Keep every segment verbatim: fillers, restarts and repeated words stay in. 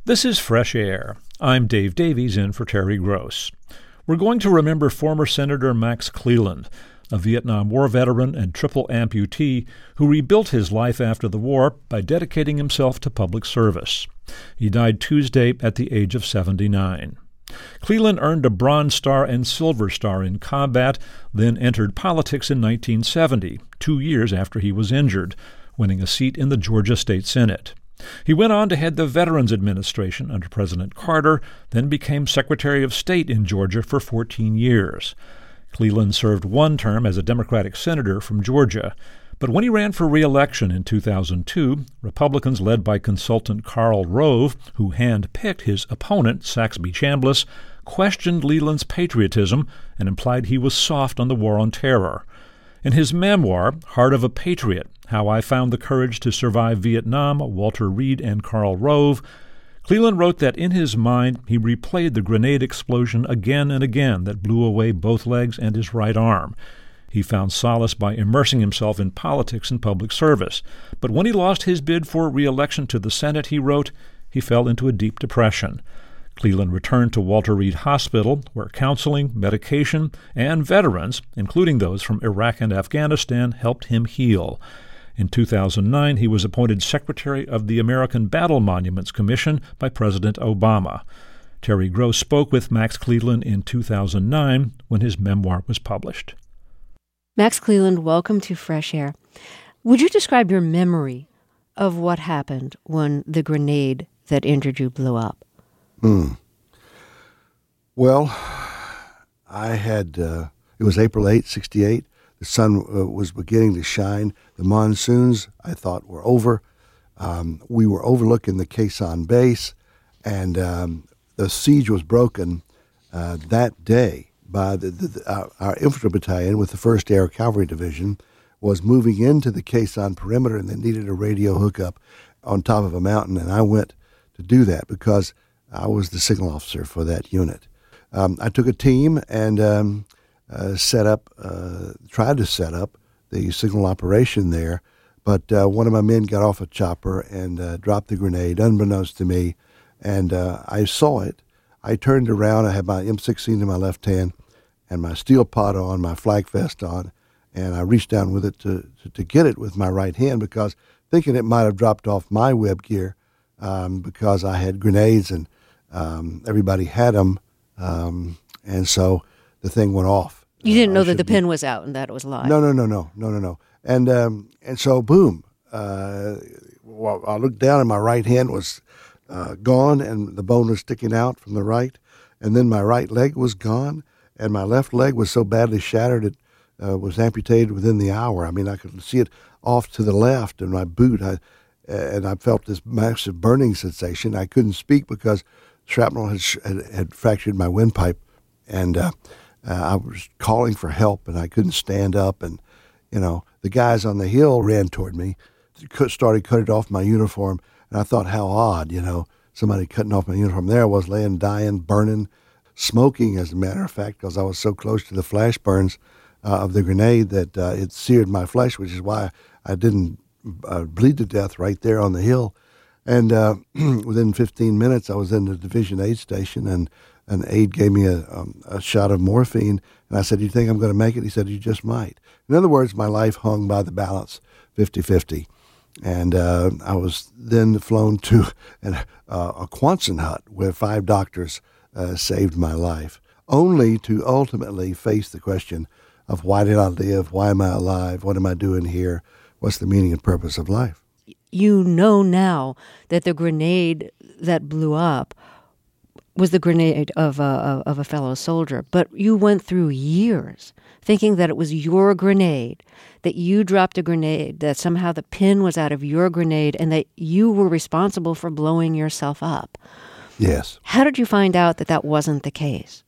This is Fresh Air. I'm Dave Davies in for Terry Gross. We're going to remember former Senator Max Cleland, a Vietnam War veteran and triple amputee who rebuilt his life after the war by dedicating himself to public service. He died Tuesday at the age of seventy-nine. Cleland earned a Bronze Star and Silver Star in combat, then entered politics in nineteen seventy, two years after he was injured, winning a seat in the Georgia State Senate. He went on to head the Veterans Administration under President Carter, then became Secretary of State in Georgia for fourteen years. Cleland served one term as a Democratic senator from Georgia, but when he ran for re-election in two thousand two, Republicans led by consultant Karl Rove, who hand-picked his opponent, Saxby Chambliss, questioned Cleland's patriotism and implied he was soft on the war on terror. In his memoir, Heart of a Patriot, How I Found the Courage to Survive Vietnam, Walter Reed and Karl Rove, Cleland wrote that in his mind he replayed the grenade explosion again and again that blew away both legs and his right arm. He found solace by immersing himself in politics and public service. But when he lost his bid for re-election to the Senate, he wrote, he fell into a deep depression. Cleland returned to Walter Reed Hospital, where counseling, medication, and veterans, including those from Iraq and Afghanistan, helped him heal. In two thousand nine, he was appointed Secretary of the American Battle Monuments Commission by President Obama. Terry Gross spoke with Max Cleland in two thousand nine when his memoir was published. Max Cleland, welcome to Fresh Air. Would you describe your memory of what happened when the grenade that injured you blew up? Hmm. Well, I had, uh, it was April eighth, sixty-eight. The sun uh, was beginning to shine. The monsoons, I thought, were over. Um, we were overlooking the Khe Sanh base, and um, the siege was broken uh, that day by the, the, the, our, our infantry battalion with the first Air Cavalry Division was moving into the Khe Sanh perimeter, and they needed a radio hookup on top of a mountain, and I went to do that because I was the signal officer for that unit. Um, I took a team and um, uh, set up, uh, tried to set up the signal operation there, but uh, one of my men got off a chopper and uh, dropped the grenade, unbeknownst to me, and uh, I saw it. I turned around, I had my M sixteen in my left hand and my steel pot on, my flak vest on, and I reached down with it to, to, to get it with my right hand because thinking it might have dropped off my web gear um, because I had grenades and Um, everybody had them, um, and so the thing went off. You didn't know uh, that the be, pin was out and that it was live? No, no, no, no, no, no, no. And um, and so, boom, uh, well, I looked down and my right hand was uh, gone and the bone was sticking out from the right, and then my right leg was gone, and my left leg was so badly shattered it uh, was amputated within the hour. I mean, I could see it off to the left in my boot, I, and I felt this massive burning sensation. I couldn't speak because shrapnel had, had, had fractured my windpipe, and uh, uh, I was calling for help, and I couldn't stand up. And, you know, the guys on the hill ran toward me, started cutting off my uniform, and I thought, how odd, you know, somebody cutting off my uniform. There I was laying, dying, burning, smoking, as a matter of fact, because I was so close to the flash burns uh, of the grenade that uh, it seared my flesh, which is why I didn't uh, bleed to death right there on the hill. And uh, within fifteen minutes, I was in the Division aid station, and an aide gave me a, um, a shot of morphine. And I said, you think I'm going to make it? He said, you just might. In other words, my life hung by the balance, fifty-fifty. And uh, I was then flown to an, uh, a Quonset hut where five doctors uh, saved my life, only to ultimately face the question of why did I live? Why am I alive? What am I doing here? What's the meaning and purpose of life? You know now that the grenade that blew up was the grenade of a, of a fellow soldier, but you went through years thinking that it was your grenade, that you dropped a grenade, that somehow the pin was out of your grenade, and that you were responsible for blowing yourself up. Yes. How did you find out that that wasn't the case?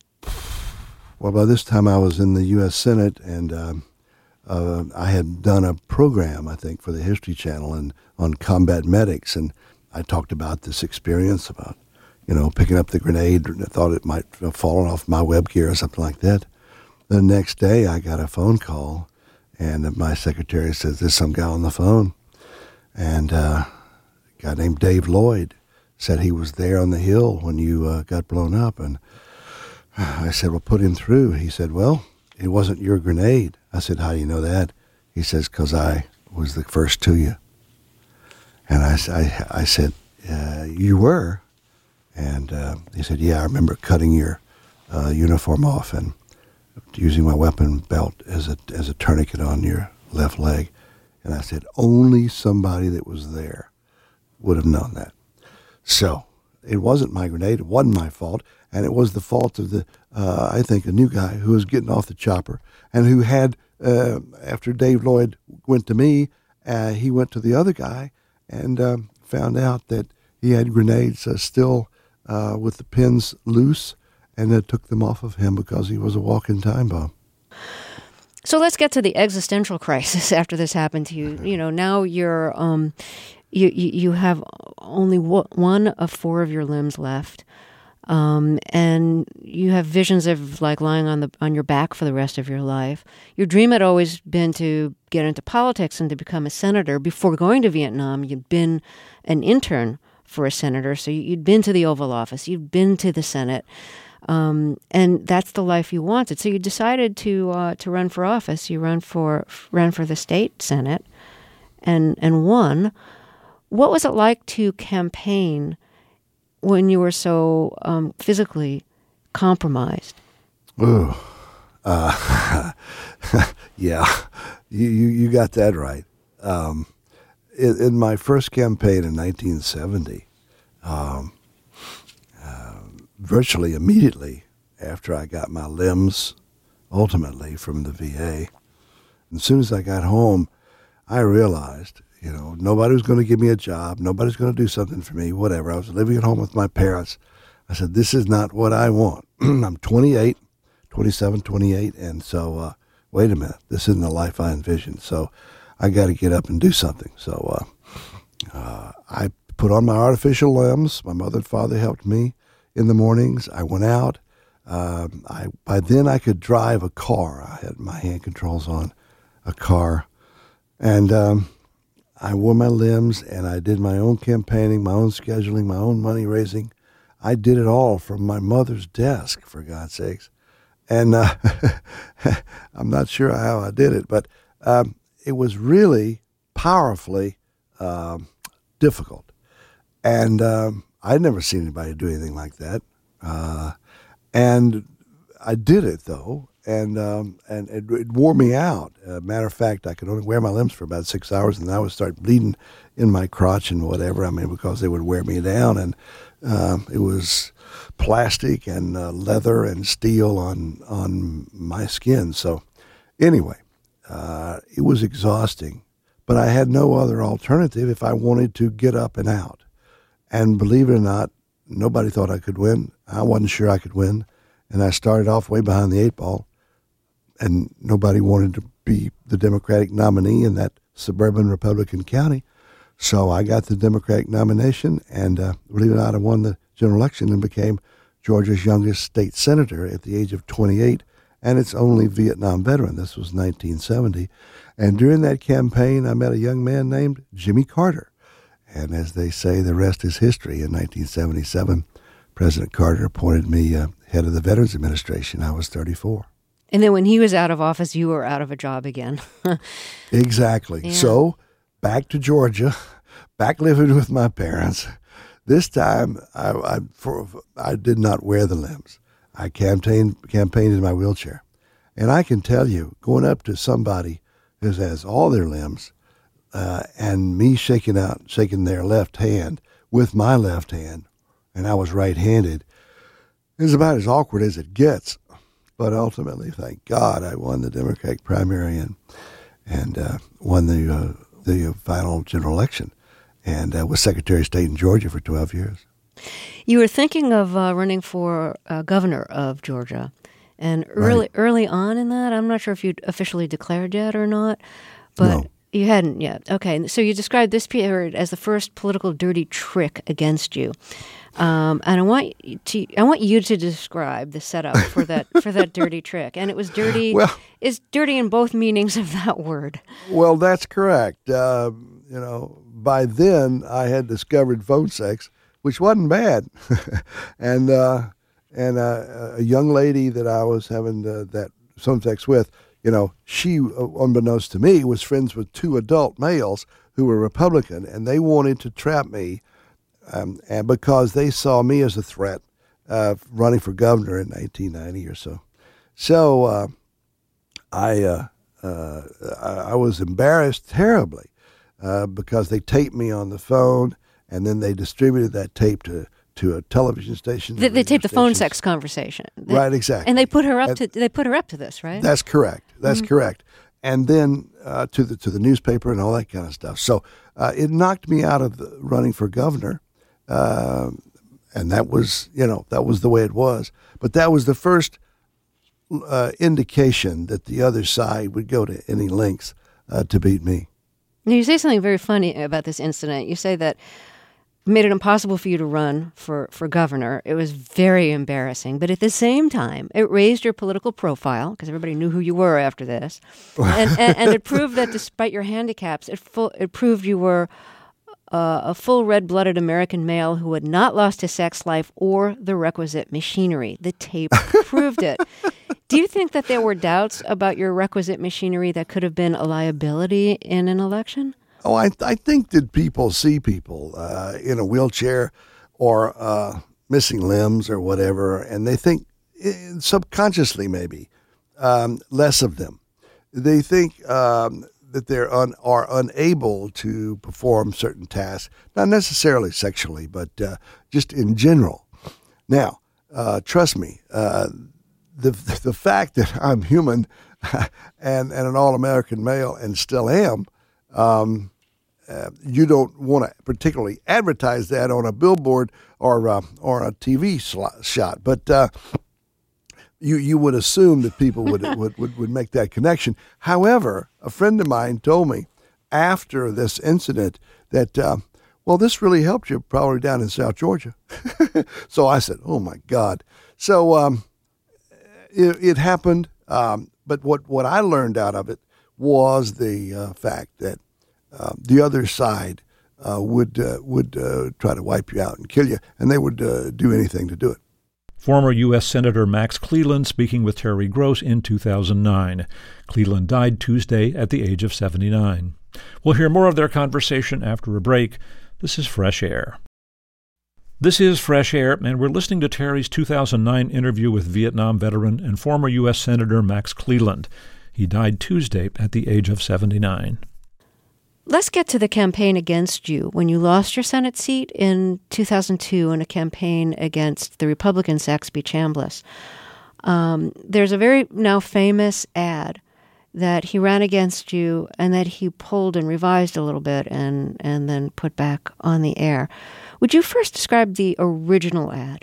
Well, by this time I was in the U S Senate, and um, uh, I had done a program, I think, for the History Channel and on combat medics, and I talked about this experience about, you know, picking up the grenade. I thought it might have fallen off my web gear or something like that. The next day I got a phone call, and my secretary says, there's some guy on the phone, and uh, a guy named Dave Lloyd said he was there on the hill when you uh, got blown up. And I said, well, put him through. He said, well, it wasn't your grenade. I said, how do you know that? He says, because I was the first to you. And I, I, I said, uh, you were? And uh, he said, yeah, I remember cutting your uh, uniform off and using my weapon belt as a as a tourniquet on your left leg. And I said, only somebody that was there would have known that. So it wasn't my grenade. It wasn't my fault. And it was the fault of the, uh, I think, a new guy who was getting off the chopper and who had, uh, after Dave Lloyd went to me, uh, he went to the other guy and um, found out that he had grenades uh, still uh, with the pins loose, and it took them off of him because he was a walking time bomb. So let's get to the existential crisis after this happened to you. You know, now you're, um, you, you, you have only w- one of four of your limbs left. Um, and you have visions of like lying on the on your back for the rest of your life. Your dream had always been to get into politics and to become a senator. Before going to Vietnam, you'd been an intern for a senator, so you'd been to the Oval Office, you'd been to the Senate, um, and that's the life you wanted. So you decided to uh, to run for office. You ran for ran for the state Senate, and and won. What was it like to campaign when you were so um, physically compromised? Ooh, uh, yeah, you, you you got that right. Um, in, in my first campaign in nineteen seventy, um, uh, virtually immediately after I got my limbs, ultimately from the V A, as soon as I got home, I realized, you know, nobody was going to give me a job. Nobody's going to do something for me, whatever. I was living at home with my parents. I said, this is not what I want. I'm twenty-eight, twenty-seven, twenty-eight, and so, uh, wait a minute. This isn't the life I envisioned. So I got to get up and do something. So uh, uh, I put on my artificial limbs. My mother and father helped me in the mornings. I went out. Um, I by then I could drive a car. I had my hand controls on a car. And um, I wore my limbs, and I did my own campaigning, my own scheduling, my own money raising. I did it all from my mother's desk, for God's sakes. And uh, I'm not sure how I did it, but um, it was really powerfully um, difficult. And um, I'd never seen anybody do anything like that. Uh, and I did it, though. And um, and it, it wore me out. Uh, matter of fact, I could only wear my limbs for about six hours, and then I would start bleeding in my crotch and whatever. I mean, because they would wear me down, and uh, it was plastic and uh, leather and steel on on my skin. So, anyway, uh, it was exhausting, but I had no other alternative if I wanted to get up and out. And believe it or not, nobody thought I could win. I wasn't sure I could win, and I started off way behind the eight ball. And nobody wanted to be the Democratic nominee in that suburban Republican county. So I got the Democratic nomination, and uh, believe it or not, I won the general election and became Georgia's youngest state senator at the age of twenty-eight, and its only Vietnam veteran. This was nineteen seventy. And during that campaign, I met a young man named Jimmy Carter. And as they say, the rest is history. In nineteen seventy-seven, President Carter appointed me uh, head of the Veterans Administration. I was thirty-four. And then when he was out of office, you were out of a job again. Exactly. Yeah. So back to Georgia, back living with my parents. This time, I, I, for, I did not wear the limbs. I campaigned, campaigned in my wheelchair. And I can tell you, going up to somebody who has all their limbs uh, and me shaking out, shaking their left hand with my left hand, and I was right-handed, is about as awkward as it gets. But ultimately, thank God, I won the Democratic primary and and uh, won the uh, the final general election, and uh, was Secretary of State in Georgia for twelve years. You were thinking of uh, running for uh, governor of Georgia, and early right. early on in that, I'm not sure if you'd officially declared yet or not, but no. You hadn't yet. Okay, so you described this period as the first political dirty trick against you. Um, and I want to I want you to describe the setup for that for that dirty trick. And it was dirty. Well, is dirty in both meanings of that word. Well, that's correct. Uh, you know, by then I had discovered phone sex, which wasn't bad. and uh, and uh, a young lady that I was having uh, that some sex with, you know, she, uh, unbeknownst to me, was friends with two adult males who were Republican, and they wanted to trap me, um, and because they saw me as a threat, uh, running for governor in nineteen ninety or so. So uh, I, uh, uh, I I was embarrassed terribly uh, because they taped me on the phone, and then they distributed that tape to. to a television station. They, they taped the phone sex conversation. They, right, exactly. And they put her up and, to they put her up to this, right? That's correct. That's mm-hmm. correct. And then uh, to the to the newspaper and all that kind of stuff. So uh, it knocked me out of the running for governor, uh, and that was you know that was the way it was. But that was the first uh, indication that the other side would go to any lengths uh, to beat me. Now you say something very funny about this incident. You say that made it impossible for you to run for, for governor. It was very embarrassing. But at the same time, it raised your political profile because everybody knew who you were after this. And, and, and it proved that despite your handicaps, it, full, it proved you were uh, a full red-blooded American male who had not lost his sex life or the requisite machinery. The tape proved it. Do you think that there were doubts about your requisite machinery that could have been a liability in an election? Oh, I I think that people see people uh, in a wheelchair or uh, missing limbs or whatever, and they think uh, subconsciously maybe um, less of them. They think um, that they un, are unable to perform certain tasks, not necessarily sexually, but uh, just in general. Now, uh, trust me, uh, the the fact that I'm human and, and an all-American male and still am, Um, uh, you don't want to particularly advertise that on a billboard or uh, or a T V slot, shot, but uh, you you would assume that people would, would, would, would make that connection. However, a friend of mine told me after this incident that, uh, well, this really helped you probably down in South Georgia. So I said, oh, my God. So um, it, it happened, um, but what, what I learned out of it was the uh, fact that uh, the other side uh, would uh, would uh, try to wipe you out and kill you, and they would uh, do anything to do it. Former U S Senator Max Cleland speaking with Terry Gross in two thousand nine. Cleland died Tuesday at the age of seventy-nine. We'll hear more of their conversation after a break. This is Fresh Air. This is Fresh Air, and we're listening to Terry's two thousand nine interview with Vietnam veteran and former U S Senator Max Cleland. He died Tuesday at the age of seventy-nine. Let's get to the campaign against you. When you lost your Senate seat in two thousand two in a campaign against the Republican Saxby Chambliss, um, there's a very now famous ad that he ran against you and that he pulled and revised a little bit and, and then put back on the air. Would you first describe the original ad?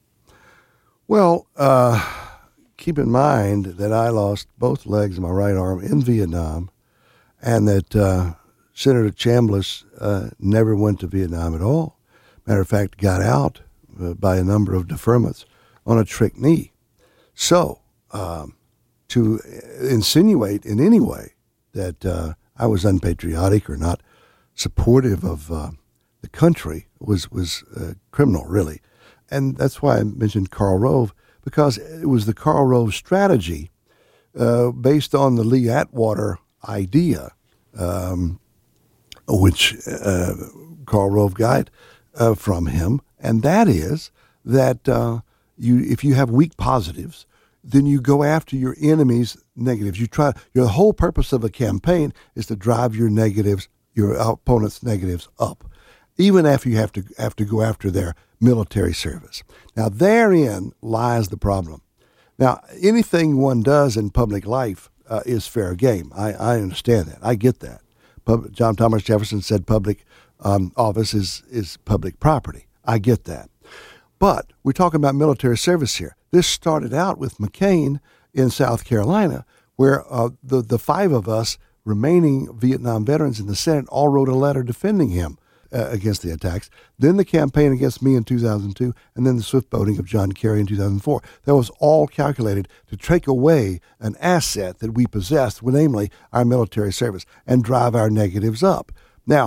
Well, uh, keep in mind that I lost both legs of my right arm in Vietnam, and that uh, Senator Chambliss uh, never went to Vietnam at all. Matter of fact, got out uh, by a number of deferments on a trick knee. So, um, to insinuate in any way that uh, I was unpatriotic or not supportive of uh, the country was was uh, criminal, really. And that's why I mentioned Karl Rove, because it was the Karl Rove strategy uh, based on the Lee Atwater idea, um, which uh, Karl Rove got uh, from him, and that is that uh, you, if you have weak positives, then you go after your enemy's negatives. You try. Your whole purpose of a campaign is to drive your negatives, your opponent's negatives up, even after you have to have to go after their military service. Now, therein lies the problem. Now, anything one does in public life uh, is fair game. I, I understand that. I get that. Pub- John Thomas Jefferson said public um, office is, is public property. I get that. But we're talking about military service here. This started out with McCain in South Carolina, where uh, the, the five of us remaining Vietnam veterans in the Senate all wrote a letter defending him uh, against the attacks. Then the campaign against me in two thousand two, and then the swift voting of John Kerry in two thousand four. That was all calculated to take away an asset that we possessed, namely our military service, and drive our negatives up. Now,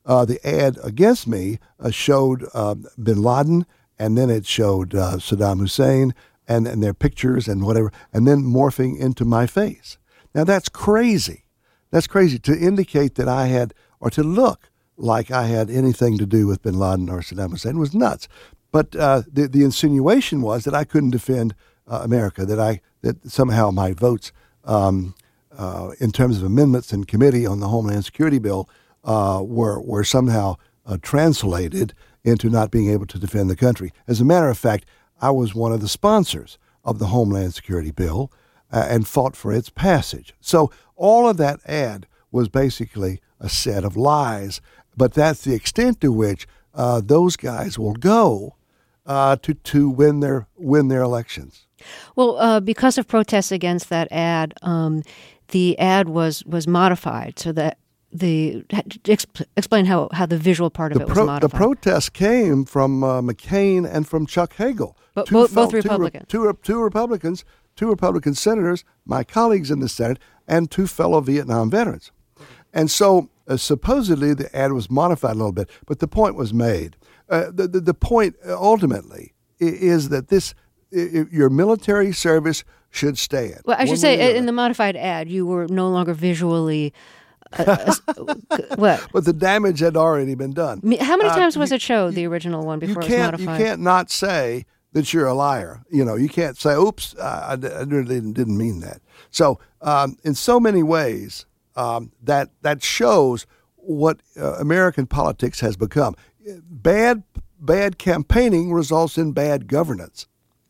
uh, the ad against me uh, showed uh, bin Laden, and then it showed uh, Saddam Hussein and, and their pictures and whatever, and then morphing into my face. Now, that's crazy. That's crazy to indicate that I had, or to look like I had anything to do with bin Laden or Saddam Hussein. It was nuts. But uh, the, the insinuation was that I couldn't defend uh, America, that I that somehow my votes um, uh, in terms of amendments in committee on the Homeland Security bill uh, were, were somehow uh, translated into not being able to defend the country. As a matter of fact, I was one of the sponsors of the Homeland Security bill uh, and fought for its passage. So all of that ad was basically a set of lies, but that's the extent to which uh, those guys will go uh, to to win their win their elections. Well, uh, because of protests against that ad, um, the ad was was modified so that the exp- explain how, how the visual part of the it was pro- modified. The protest came from uh, McCain and from Chuck Hagel, but two both, fel- both Republicans, two, two, two Republicans, two Republican senators, my colleagues in the Senate, and two fellow Vietnam veterans. And so uh, supposedly the ad was modified a little bit, but the point was made. Uh, the, the the point ultimately is that this I, your military service should stand. Well, I should One say, way or in the modified ad, you were no longer visually. Uh, uh, what? But the damage had already been done. Me- How many Uh, times was you- it showed, the original one, before you it was can't, modified? You can't not say that you're a liar. You know, you can't say, oops, I, I really didn't, didn't mean that. So um, in so many ways, um, that that shows what uh, American politics has become. Bad, bad campaigning results in bad governance.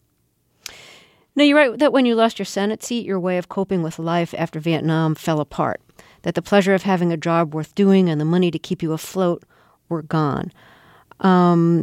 No, you're right that when you lost your Senate seat, your way of coping with life after Vietnam fell apart, that the pleasure of having a job worth doing and the money to keep you afloat were gone. Um,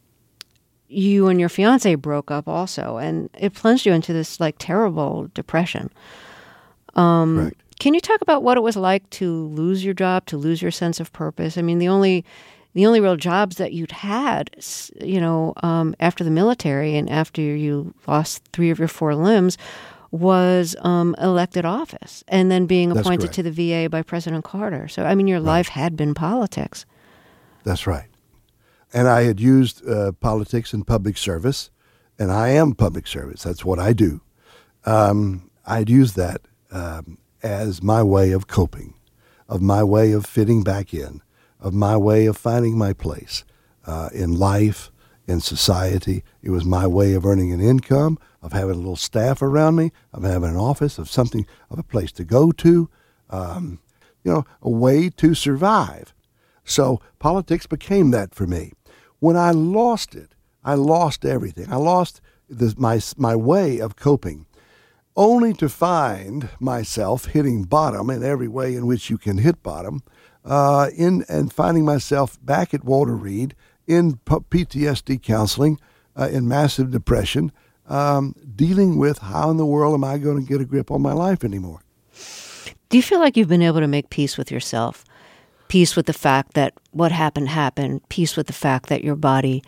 you and your fiance broke up also, and it plunged you into this like terrible depression. Um, Correct. Can you talk about what it was like to lose your job, to lose your sense of purpose? I mean, the only the only real jobs that you'd had, you know, um, after the military and after you lost three of your four limbs, was um, elected office and then being That's appointed correct. to the V A by President Carter. So, I mean, your life had been politics. That's right. And I had used uh, politics in public service, and I am public service. That's what I do. Um, I'd used that um, as my way of coping, of my way of fitting back in, of my way of finding my place uh, in life, in society. It was my way of earning an income, of having a little staff around me, of having an office, of something, of a place to go to, um, you know, a way to survive. So politics became that for me. When I lost it, I lost everything. I lost the, my my way of coping, only to find myself hitting bottom in every way in which you can hit bottom, uh, in and finding myself back at Walter Reed in P T S D counseling, uh, in massive depression, um, dealing with how in the world am I going to get a grip on my life anymore. Do you feel like you've been able to make peace with yourself? Peace with the fact that what happened happened, peace with the fact that your body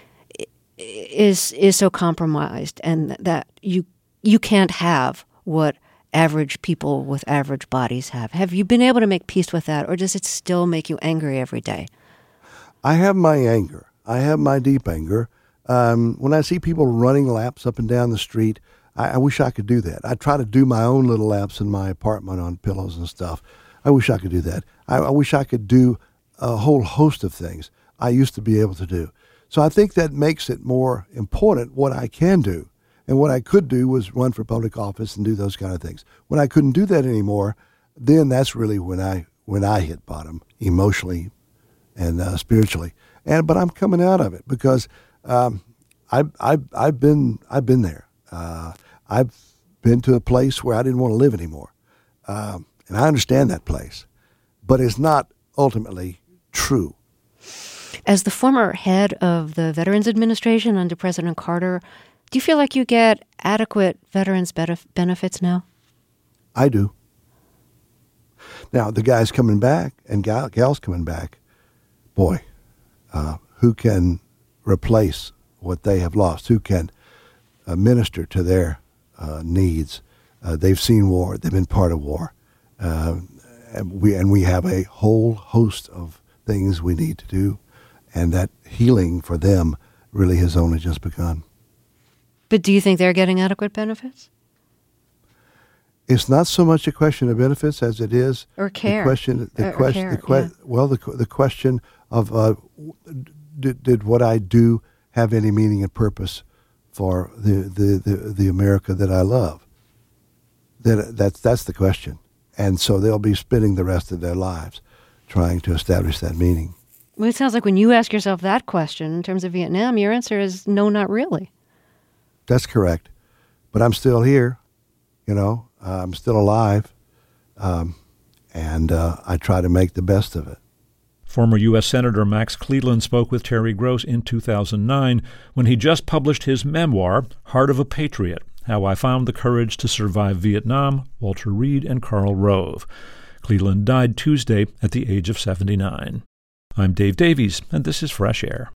is is so compromised and that you you can't have what average people with average bodies have. Have you been able to make peace with that, or does it still make you angry every day? I have my anger. I have my deep anger. Um, when I see people running laps up and down the street, I, I wish I could do that. I try to do my own little laps in my apartment on pillows and stuff. I wish I could do that. I, I wish I could do a whole host of things I used to be able to do. So I think that makes it more important what I can do. And what I could do was run for public office and do those kind of things. When I couldn't do that anymore, then that's really when I when I hit bottom emotionally and uh, spiritually. And but I'm coming out of it because um, I I I've been I've been there. Uh, I've been to a place where I didn't want to live anymore, um, and I understand that place, but it's not ultimately true. As the former head of the Veterans Administration under President Carter, do you feel like you get adequate veterans benef- benefits now? I do. Now, the guys coming back and gal- gals coming back, boy, uh, who can replace what they have lost? Who can uh, minister to their uh, needs? Uh, they've seen war. They've been part of war. Uh, and we and we have a whole host of things we need to do, and that healing for them really has only just begun. But do you think they're getting adequate benefits? It's not so much a question of benefits as it is or care. The question, the or, question, or care, the que- yeah. well, the the question of uh, did, did what I do have any meaning and purpose for the the, the, the America that I love? That that's that's the question, and so they'll be spending the rest of their lives trying to establish that meaning. Well, it sounds like when you ask yourself that question in terms of Vietnam, your answer is no, not really. That's correct, but I'm still here. You know, uh, I'm still alive, um, and uh, I try to make the best of it. Former U S Senator Max Cleland spoke with Terry Gross in two thousand nine when he just published his memoir, Heart of a Patriot, How I Found the Courage to Survive Vietnam, Walter Reed and Karl Rove. Cleland died Tuesday at the age of seventy-nine. I'm Dave Davies, and this is Fresh Air.